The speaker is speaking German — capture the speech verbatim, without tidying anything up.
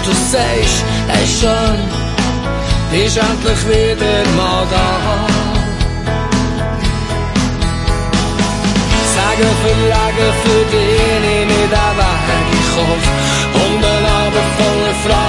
du sagst, er ist schön, ist endlich wieder mal da. Sagen, verlegen für dich, nehm ich den Weg, ich hoffe, und ein Abend voller Freude.